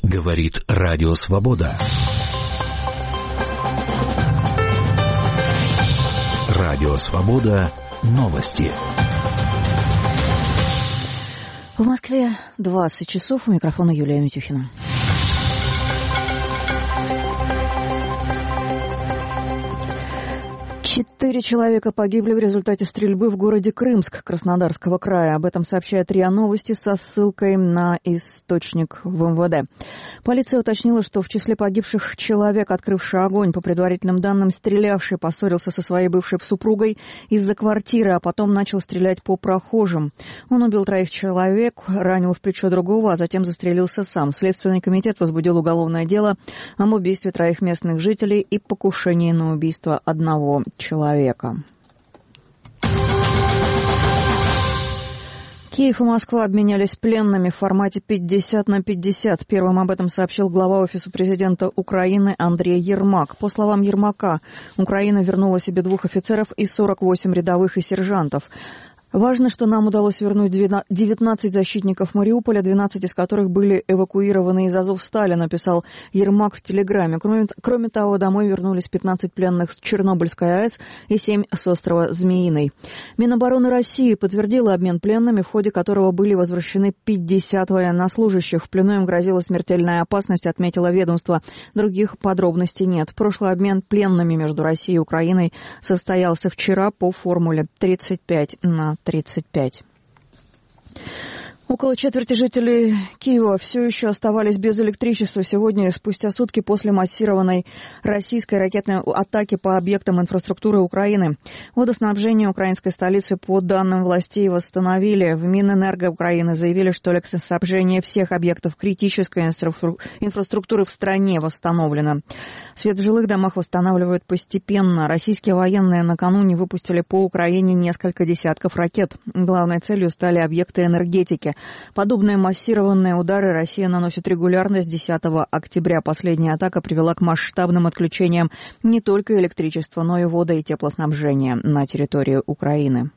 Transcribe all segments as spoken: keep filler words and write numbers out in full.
Говорит Радио Свобода. Радио Свобода. Новости. В Москве двадцать часов. У микрофона Юлия Митюхина. Четыре человека погибли в результате стрельбы в городе Крымск Краснодарского края. Об этом сообщает РИА Новости со ссылкой на источник в эм вэ дэ. Полиция уточнила, что в числе погибших человек, открывший огонь, по предварительным данным, стрелявший поссорился со своей бывшей супругой из-за квартиры, а потом начал стрелять по прохожим. Он убил троих человек, ранил в плечо другого, а затем застрелился сам. Следственный комитет возбудил уголовное дело об убийстве троих местных жителей и покушении на убийство одного человека. Киев и Москва обменялись пленными в формате пятьдесят на пятьдесят. Первым об этом сообщил глава Офиса президента Украины Андрей Ермак. По словам Ермака, Украина вернула себе двух офицеров и сорок восемь рядовых и сержантов. Важно, что нам удалось вернуть девятнадцать защитников Мариуполя, двенадцать из которых были эвакуированы из Азовстали, написал Ермак в Телеграме. Кроме, кроме того, домой вернулись пятнадцать пленных с Чернобыльской АЭС и семь с острова Змеиный. Минобороны России подтвердила обмен пленными, в ходе которого были возвращены пятьдесят военнослужащих. В плену им грозила смертельная опасность, отметило ведомство. Других подробностей нет. Прошлый обмен пленными между Россией и Украиной состоялся вчера по формуле тридцать пять на тридцать пять. Около четверти жителей Киева все еще оставались без электричества сегодня, спустя сутки после массированной российской ракетной атаки по объектам инфраструктуры Украины. Водоснабжение украинской столицы, по данным властей, восстановили. В Минэнерго Украины заявили, что электроснабжение всех объектов критической инфраструктуры в стране восстановлено. Свет в жилых домах восстанавливают постепенно. Российские военные накануне выпустили по Украине несколько десятков ракет. Главной целью стали объекты энергетики. Подобные массированные удары Россия наносит регулярно с десятого октября. Последняя атака привела к масштабным отключениям не только электричества, но и вода и теплоснабжения на территории Украины.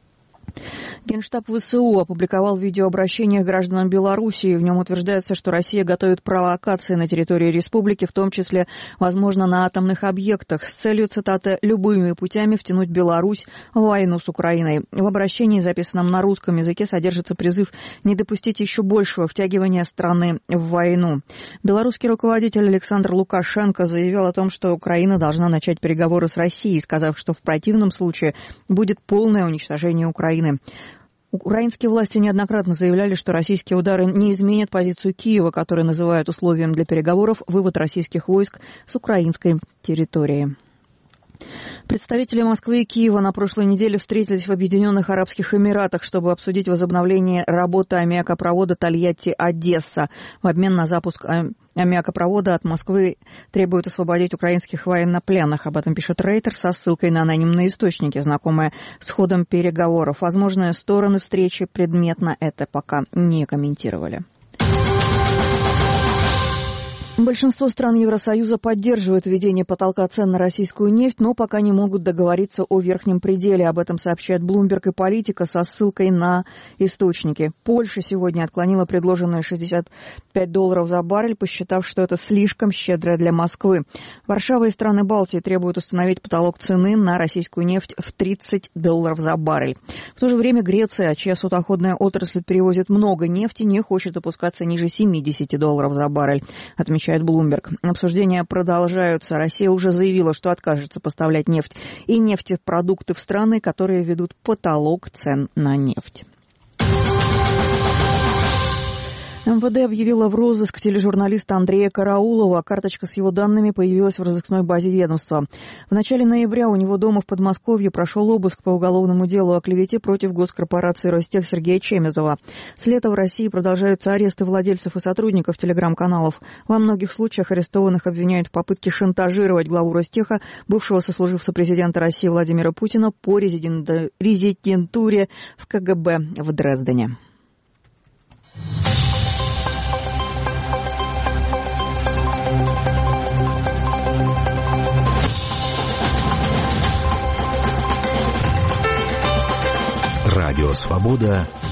Генштаб ВСУ опубликовал видеообращение к гражданам Белоруссии. В нем утверждается, что Россия готовит провокации на территории республики, в том числе, возможно, на атомных объектах, с целью, цитата, «любыми путями втянуть Беларусь в войну с Украиной». В обращении, записанном на русском языке, содержится призыв не допустить еще большего втягивания страны в войну. Белорусский руководитель Александр Лукашенко заявил о том, что Украина должна начать переговоры с Россией, сказав, что в противном случае будет полное уничтожение Украины. Украинские власти неоднократно заявляли, что российские удары не изменят позицию Киева, который называют условием для переговоров вывод российских войск с украинской территории. Представители Москвы и Киева на прошлой неделе встретились в Объединенных Арабских Эмиратах, чтобы обсудить возобновление работы аммиакопровода Тольятти-Одесса. В обмен на запуск аммиакопровода от Москвы требуют освободить украинских военнопленных. Об этом пишет Рейтер со ссылкой на анонимные источники, знакомые с ходом переговоров. Возможные стороны встречи предметно это пока не комментировали. Большинство стран Евросоюза поддерживают введение потолка цен на российскую нефть, но пока не могут договориться о верхнем пределе. Об этом сообщает Bloomberg и Политика со ссылкой на источники. Польша сегодня отклонила предложенные шестьдесят пять долларов за баррель, посчитав, что это слишком щедро для Москвы. Варшава и страны Балтии требуют установить потолок цены на российскую нефть в тридцать долларов за баррель. В то же время Греция, чья судоходная отрасль перевозит много нефти, не хочет опускаться ниже семьдесят долларов за баррель, отмечает Bloomberg. Обсуждения продолжаются. Россия уже заявила, что откажется поставлять нефть и нефтепродукты в страны, которые ведут потолок цен на нефть. эм вэ дэ объявила в розыск тележурналиста Андрея Караулова. Карточка с его данными появилась в розыскной базе ведомства. В начале ноября у него дома в Подмосковье прошел обыск по уголовному делу о клевете против госкорпорации «Ростех» Сергея Чемезова. С лета в России продолжаются аресты владельцев и сотрудников телеграм-каналов. Во многих случаях арестованных обвиняют в попытке шантажировать главу Ростеха, бывшего сослуживца президента России Владимира Путина, по резидентуре в ка гэ бэ в Дрездене. Радио Свобода.